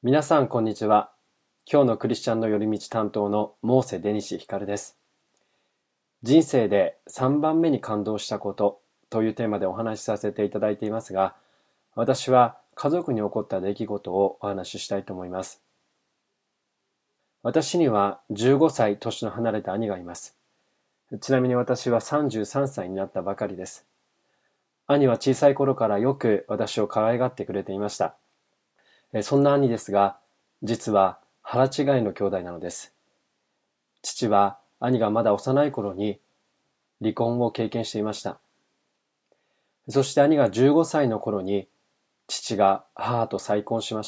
皆さんこんにちは。今日のクリスチャンの寄り道担当のモーセ・デニシ・ヒカルです。人生で3番目に感動したことというテーマでお話しさせていただいていますが、私は家族に起こった出来事をお話ししたいと思います。私には15歳年の離れた兄がいます。ちなみに私は33歳になったばかりです。兄は小さい頃からよく私を可愛がってくれていました。そんな兄ですが、実は腹違いの兄弟なのです。父は兄がまだ幼い頃に離婚を経験していました。そして兄が15歳の頃に父が母と再婚しました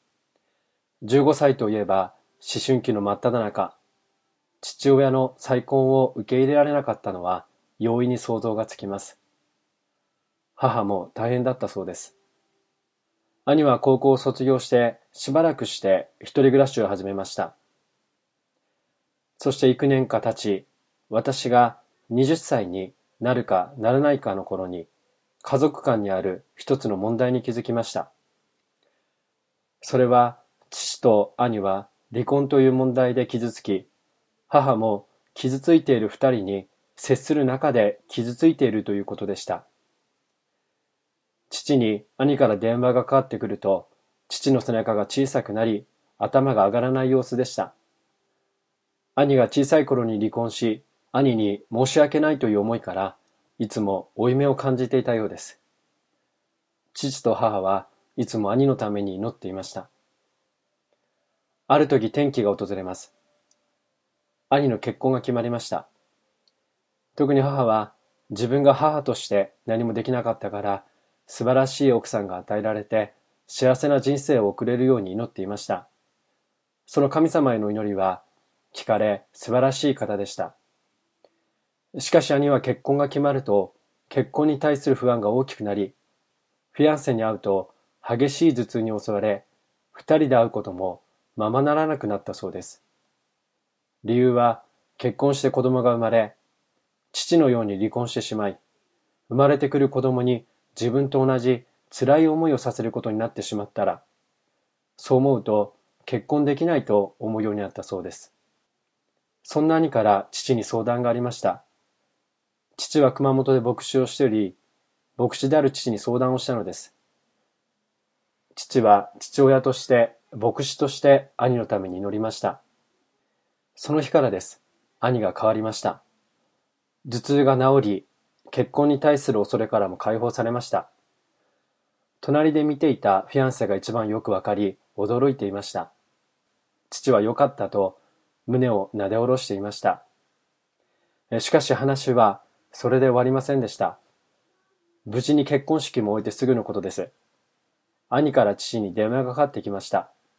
。15歳といえば思春期の真っ只中、父親の再婚を受け入れられなかったのは容易に想像がつきます。母も大変だったそうです。兄は高校を卒業してしばらくして一人暮らしを始めました。そして幾年か経ち、私が20歳になるかならないかの頃に、家族間にある一つの問題に気づきました。それは、父と兄は離婚という問題で傷つき、母も傷ついている二人に接する中で傷ついているということでした。父に兄から電話がかかってくると、父の背中が小さくなり、頭が上がらない様子でした。兄が小さい頃に離婚し、兄に申し訳ないという思いから、いつも負い目を感じていたようです。父と母はいつも兄のために祈っていました。ある時転機が訪れます。兄の結婚が決まりました。特に母は自分が母として何もできなかったから、素晴らしい奥さんが与えられて、幸せな人生を送れるように祈っていました。その神様への祈りは、聞かれ素晴らしい方でした。しかし兄は結婚が決まると、結婚に対する不安が大きくなり、フィアンセに会うと激しい頭痛に襲われ、二人で会うこともままならなくなったそうです。理由は、結婚して子供が生まれ、父のように離婚してしまい、生まれてくる子供に自分と同じ辛い思いをさせることになってしまったら、そう思うと結婚できないと思うようになったそうです。そんな兄から父に相談がありました。父は熊本で牧師をしており、牧師である父に相談をしたのです。父は父親として、牧師として兄のために祈りました。その日からです。兄が変わりました。頭痛が治り、結婚に対する恐れからも解放されました。隣で見ていたフィアンセが一番よくわかり、驚いていました。父は良かったと胸をなで下ろしていました。しかし話はそれで終わりませんでした。無事に結婚式も終えてすぐのことです。兄から父に電話がかかってきました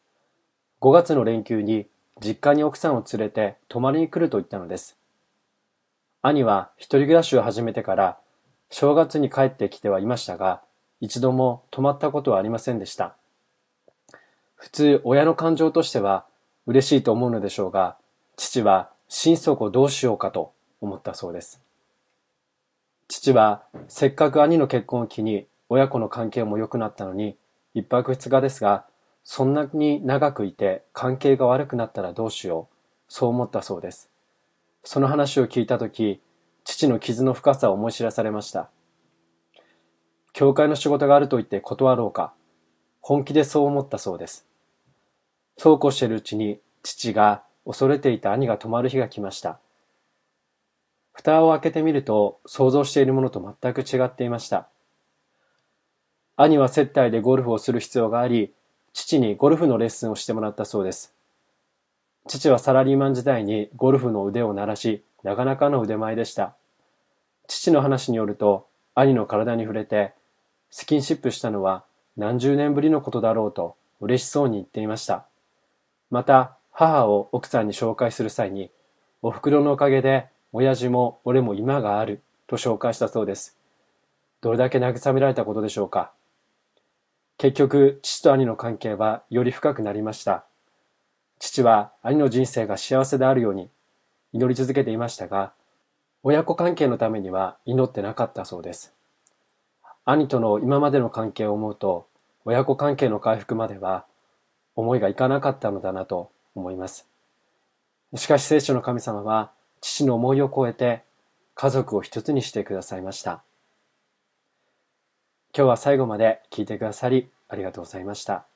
。5月の連休に実家に奥さんを連れて泊まりに来ると言ったのです。兄は一人暮らしを始めてから正月に帰ってきてはいましたが、一度も泊まったことはありませんでした。普通親の感情としては嬉しいと思うのでしょうが、父は心底どうしようかと思ったそうです。父はせっかく兄の結婚を機に親子の関係も良くなったのに一泊二日ですが、そんなに長くいて関係が悪くなったらどうしよう、そう思ったそうです。その話を聞いたとき、父の傷の深さを思い知らされました。教会の仕事があると言って断ろうか、本気でそう思ったそうです。そうこうしているうちに父が恐れていた兄が泊まる日が来ました。蓋を開けてみると想像しているものと全く違っていました。兄は接待でゴルフをする必要があり、父にゴルフのレッスンをしてもらったそうです。父はサラリーマン時代にゴルフの腕を鳴らし、なかなかの腕前でした。父の話によると、兄の体に触れて、スキンシップしたのは何十年ぶりのことだろうと嬉しそうに言っていました。また、母を奥さんに紹介する際に、お袋のおかげで、親父も俺も今があると紹介したそうです。どれだけ慰められたことでしょうか。結局、父と兄の関係はより深くなりました。父は兄の人生が幸せであるように祈り続けていましたが、親子関係のためには祈ってなかったそうです。兄との今までの関係を思うと、親子関係の回復までは思いがいかなかったのだなと思います。しかし聖書の神様は父の思いを超えて家族を一つにしてくださいました。今日は最後まで聞いてくださりありがとうございました。